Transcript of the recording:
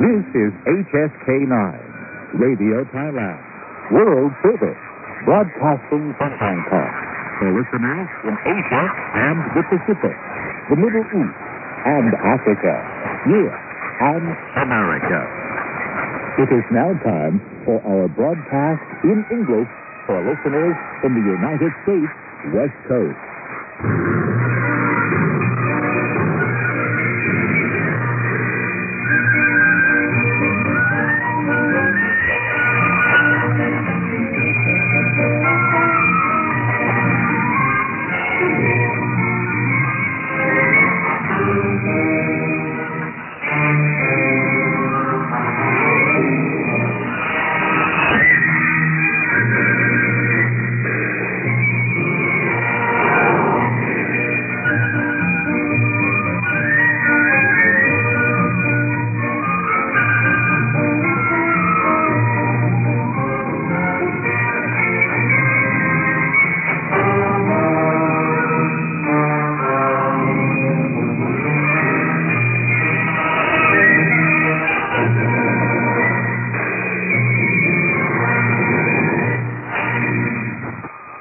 This is HSK9, Radio Thailand, World Service, broadcasting from Hong Kong. For listeners in Asia and the Pacific, the Middle East and Africa, Europe and America. It is now time for our broadcast in English for listeners in the United States West Coast.